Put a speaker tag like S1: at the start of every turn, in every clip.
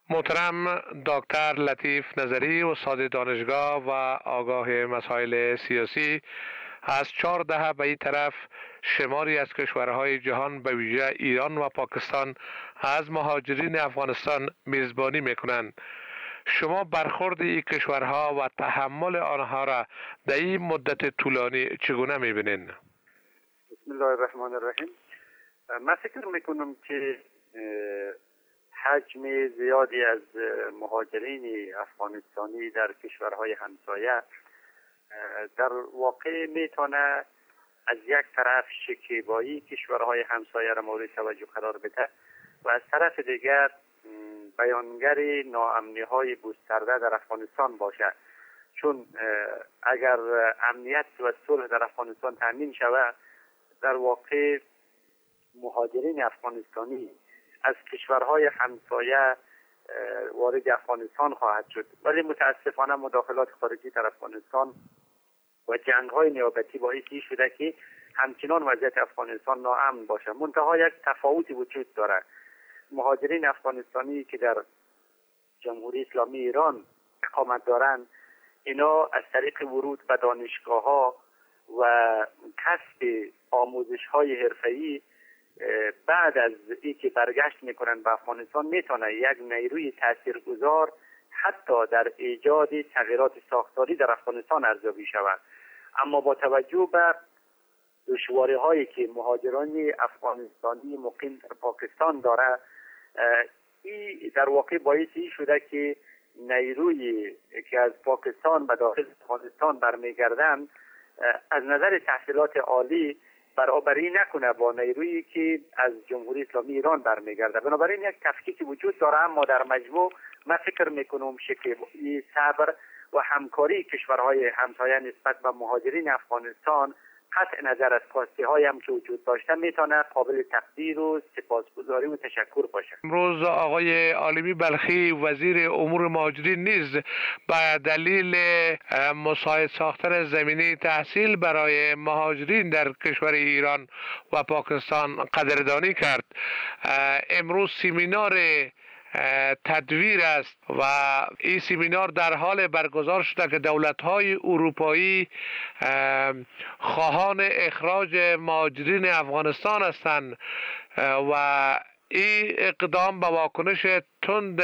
S1: محترم دکتر لطیف نظری استاد دانشگاه و آگاه مسائل سیاسی، از 4 دهه به این طرف شماری از کشورهای جهان به ویژه ایران و پاکستان از مهاجرین افغانستان میزبانی میکنند. شما برخورد این کشورها و تحمل آنها را در این مدت طولانی چگونه میبینید؟
S2: بسم الله الرحمن الرحیم. من فکر میکنم که حجم زیادی از مهاجرین افغانستانی در کشورهای همسایه در واقع میتونه از یک طرف شکیبایی کشورهای همسایه را مورد توجه قرار بده و از طرف دیگر بیانگر ناامنی های گسترده در افغانستان باشه، چون اگر امنیت و صلح در افغانستان تامین شود، در واقع مهاجرین افغانستانی از کشورهای همسایه وارد افغانستان خواهد شد. ولی متاسفانه مداخلات خارجی در افغانستان و جنگ‌های نیابتی باعث شده که همچنان وضعیت افغانستان ناامن باشه. منتها یک تفاوتی وجود داره. مهاجرین افغانستانی که در جمهوری اسلامی ایران اقامت دارند، اینا از طریق ورود به دانشگاه‌ها و کسب آموزش‌های حرفه‌ای بعد از اینکه برگشت میکنن به افغانستان میتونه یک نیروی تاثیرگذار حتی در ایجاد تغییرات ساختاری در افغانستان ارزیابی شود. اما با توجه به دشواری‌هایی که مهاجران افغانستانی مقیم در پاکستان داره، این در واقع باعث شده که نیروی که از پاکستان به داخل افغانستان برمیگردند از نظر تحصیلات عالی برابری نکنه با نیرویی که از جمهوری اسلامی ایران برمیگرده. بنابراین یک تفکیک وجود داره، اما در مجموع من فکر میکنم شکیبایی، صبر و همکاری کشورهای همسایه نسبت به مهاجرین افغانستان، قطع نظر از خواسته هایی هم که وجود داشته، میتونه قابل تقدیر و سپاسگزاری و تشکر باشه.
S1: امروز آقای عالمی بلخی وزیر امور مهاجرین نیز به دلیل مساعد ساختن زمینه تحصیل برای مهاجرین در کشور ایران و پاکستان قدردانی کرد. امروز سمینار تدویر است و این سمینار در حال برگزار شده که دولت‌های اروپایی خواهان اخراج مهاجرین افغانستان هستند و این اقدام به واکنش تند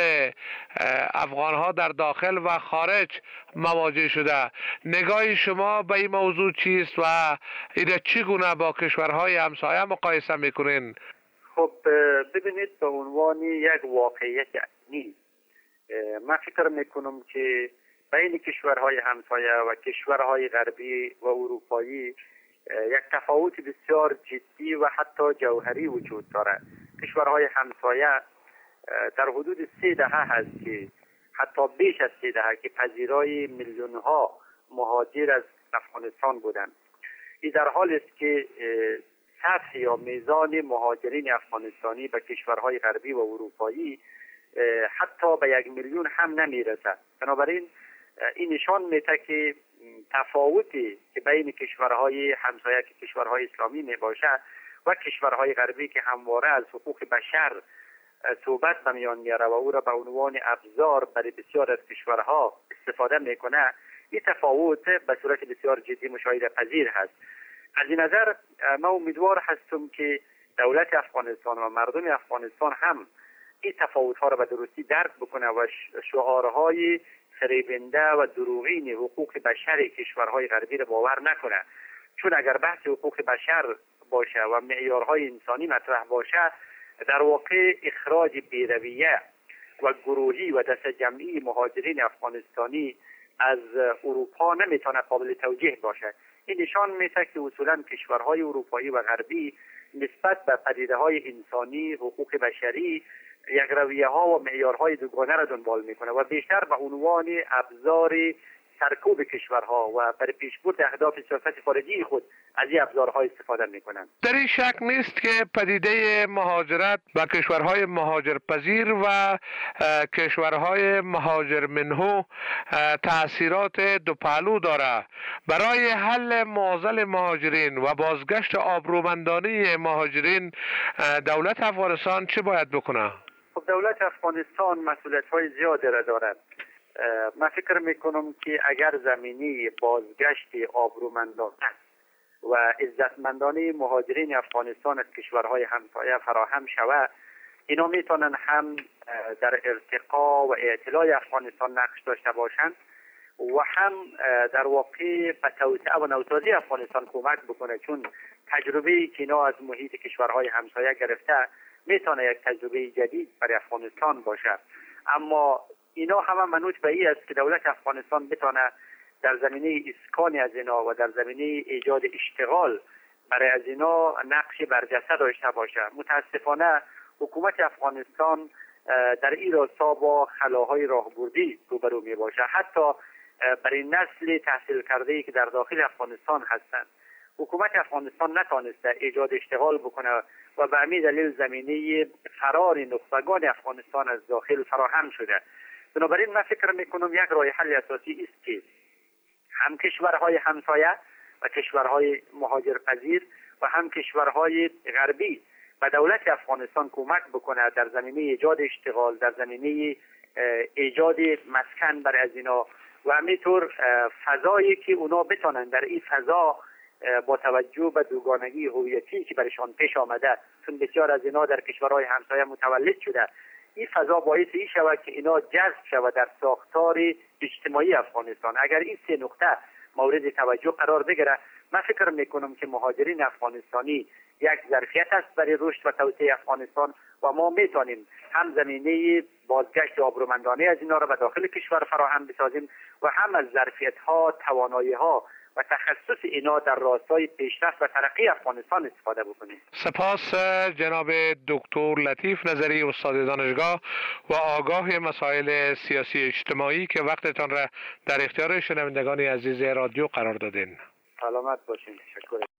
S1: افغانها در داخل و خارج مواجه شده. نگاه شما به این موضوع چیست و این چگونه با کشورهای همسایه مقایسه میکنین؟
S2: خب ببینید، به عنوان یک واقعیت علمی من فکر میکنم که بین کشورهای همسایه و کشورهای غربی و اروپایی یک تفاوت بسیار جدی و حتی جوهری وجود دارد. کشورهای همسایه در حدود 3 دهه هست که حتی بیش از 3 دهه که پذیرای میلیون ها مهاجر از افغانستان بودند. این در حال است که سطح یا میزان مهاجرین افغانستانی به کشورهای غربی و اروپایی حتی به 1 میلیون هم نمیرسد. بنابراین این نشان میده که تفاوتی که بین کشورهای همسایه که کشورهای اسلامی میباشه و کشورهای غربی که همواره از حقوق بشر صحبت به میان میاره و او را به عنوان ابزار برای بسیار از کشورها استفاده میکنه، این تفاوت به صورت بسیار جدی مشاهده پذیر هست. از این نظر من امیدوار هستم که دولت افغانستان و مردم افغانستان هم این تفاوت‌ها را به درستی درک بکنه و شعارهای فریبنده و دروغین حقوق بشر کشورهای غربی را باور نکنه. چون اگر بحث حقوق بشر باشه و معیارهای انسانی مطرح باشه، در واقع اخراج بی‌رویه و گروهی و دست جمعی مهاجرین افغانستانی از اروپا نمیتونه قابل توجیه باشه. این نشان میده که اصولا کشورهای اروپایی و غربی نسبت به پدیده‌های انسانی، حقوق بشری، یک رویه ها و معیارهای دوگانه را دنبال میکنه و بیشتر به عنوان ابزار سرکوب کشورها و برای پیشبرد اهداف سیاست خارجی خود از این ابزارها استفاده میکنند.
S1: در این شک نیست که پدیده مهاجرت به کشورهای مهاجرپذیر و کشورهای مهاجر منهو تأثیرات دو پهلو دارد. برای حل معضل مهاجرین و بازگشت آبرومندانه مهاجرین دولت افغانستان چه باید بکنه؟
S2: خب دولت افغانستان مسئولیت‌های زیادی را دارد. من فکر میکنم که اگر زمینی بازگشت آبرومندانه و عزتمندانه مهاجرین افغانستان از کشورهای همسایه فراهم شود، اینا میتونن هم در ارتقا و اعتلاع افغانستان نقش داشته باشند و هم در واقع به توسعه و نوسازی افغانستان کمک بکنه، چون تجربه‌ای که اینا از محیط کشورهای همسایه گرفته میتونه یک تجربه جدید برای افغانستان باشه. اما اینا همه منوط به این است که دولت افغانستان بتونه در زمینه اسکان از اینا و در زمینه ایجاد اشتغال برای از اینا نقش برجسته داشته باشه. متاسفانه حکومت افغانستان در این راستا با خلاهای راهبردی روبرو می باشه. حتی برای نسل تحصیل کرده که در داخل افغانستان هستند، حکومت افغانستان نتانسته ایجاد اشتغال بکنه و به همین دلیل زمینه فرار نخبگان افغانستان از داخل فراهم شده. بنابراین من فکر میکنم یک راه حل اساسی است که هم کشورهای همسایه و کشورهای مهاجرپذیر و هم کشورهای غربی و دولت افغانستان کمک بکنه در زمینه ایجاد اشتغال، در زمینه ایجاد مسکن برای از اینا و همینطور فضایی که اونا بتونن در این فضا با توجه به دوگانگی هویتی که برشان پیش آمده، چون بسیار از اینا در کشورهای همسایه متولد شده، این فضا باعث این شود که اینا جذب شود در ساختار اجتماعی افغانستان. اگر این سه نقطه مورد توجه قرار بگیره، من فکر میکنم که مهاجرین افغانستانی یک ظرفیت است برای رشد و توسعه افغانستان و ما میتونیم هم زمینه بازگشت آبرومندانه از اینا را به داخل کشور فراهم بسازیم و هم از ظرفیت ها، توانایی ها و تخصص اینا در راستای پیشرفت و ترقی افغانستان استفاده بکنیم.
S1: سپاس جناب دکتر لطیف نظری، استاد دانشگاه و آگاه مسائل سیاسی اجتماعی که وقتتان را در اختیار شنوندگان عزیز رادیو قرار دادین.
S2: سلامت باشین. تشکر.